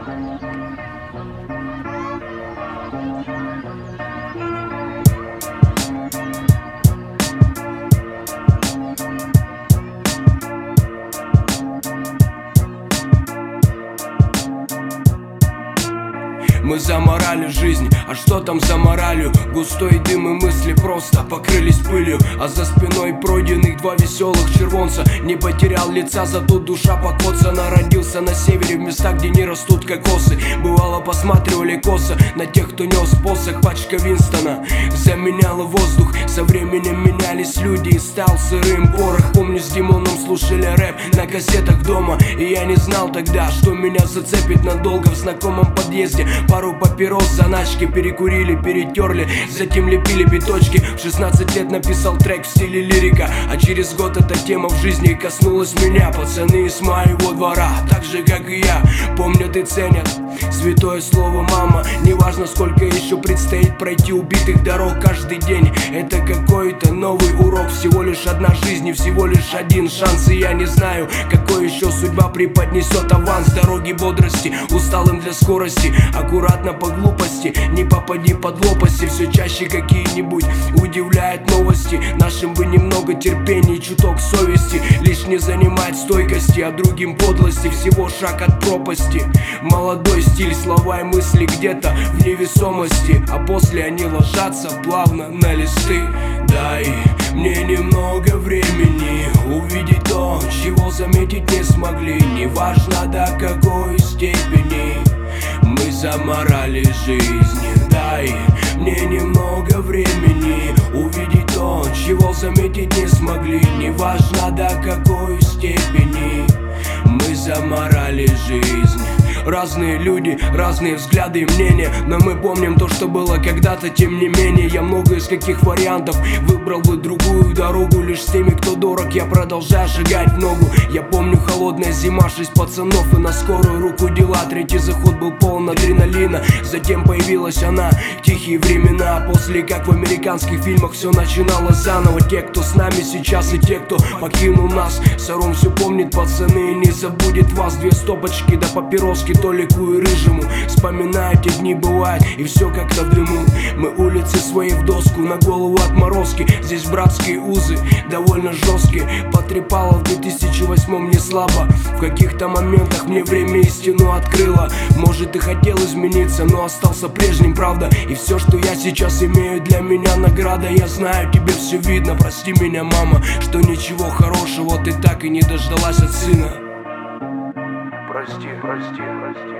Мы заморали жизнь, а что там за моралью? Густой дым и мысли просто покрылись пылью. А за спиной пройденных два веселых червонца. Не потерял лица, зато душа покоцана. Родился на севере, в местах, где не растут кокосы. Бывало посматривали косо на тех, кто нес посох. Пачка Винстона заменяла воздух. Со временем менялись люди и стал сырым порох. Помню, с Димоном слушали рэп на кассетах дома. И я не знал тогда, что меня зацепит надолго. В знакомом подъезде пару папирос, заначки перекурили, перетерли, затем лепили биточки. В 16 лет написал трек в стиле лирика, а через год эта тема в жизни коснулась меня. Пацаны из моего двора, так же как и я, помнят и ценят святое слово мама. Неважно, сколько еще предстоит пройти убитых дорог. Каждый день это какой-то новый урок. Всего лишь одна жизнь и всего лишь один шанс. И я не знаю, какой еще судьба преподнесет аванс. Дороги бодрости, усталым для скорости. Аккуратно по глупости, не попади под лопасти. Все чаще какие-нибудь удивляют новости. Нашим бы немного терпения и чуток совести. Лишь не занимать стойкости, а другим подлости. Всего шаг от пропасти. Молодой стиль, слова и мысли где-то в невесомости, а после они ложатся плавно на листы. Дай мне немного времени увидеть то, чего заметить не смогли. Неважно до какой степени мы заморали жизнь. Дай мне немного времени увидеть то, чего заметить не смогли. Неважно до какой степени мы заморали жизнь. Разные люди, разные взгляды и мнения, но мы помним то, что было когда-то. Тем не менее, я много из каких вариантов выбрал бы другую дорогу. Лишь с теми, кто дорог, я продолжаю шагать в ногу. Я помню холодная зима, 6 пацанов и на скорую руку дела. Третий заход был полон адреналина, затем появилась она, тихие времена. После, как в американских фильмах, все начиналось заново. Те, кто с нами сейчас, и те, кто покинул нас. Саром все помнит, пацаны, и не забудет вас. 2 стопочки до папироски Толику и Рыжему. Вспоминаю, те дни бывают, и все как-то в дыму. Мы улицы свои в доску, на голову отморозки. Здесь братские узы, довольно жесткие. Потрепало в 2008 не слабо. В каких-то моментах мне время истину открыло. Может, и хотел измениться, но остался прежним, правда. И все, что я сейчас имею, для меня награда. Я знаю, тебе все видно, прости меня, мама, что ничего хорошего ты так и не дождалась от сына. Прости, прости, прости.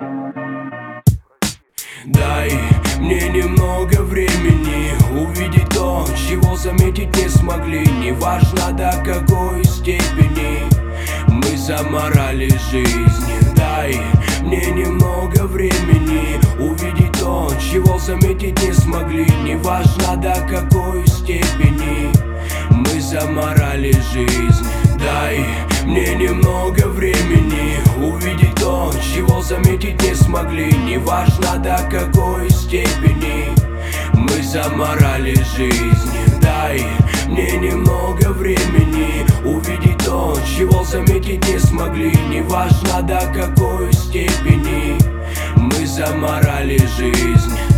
Дай мне немного времени увидеть то, чего заметить не смогли. Неважно до какой степени мы заморали жизнь. Дай мне немного времени увидеть то, чего заметить не смогли. Неважно до какой степени мы заморали жизнь. Дай мне немного времени увидеть то, чего заметить не смогли. Неважно до какой степени мы заморали жизнь. Дай мне немного времени увидеть то, чего заметить не смогли. Неважно до какой степени мы заморали жизнь.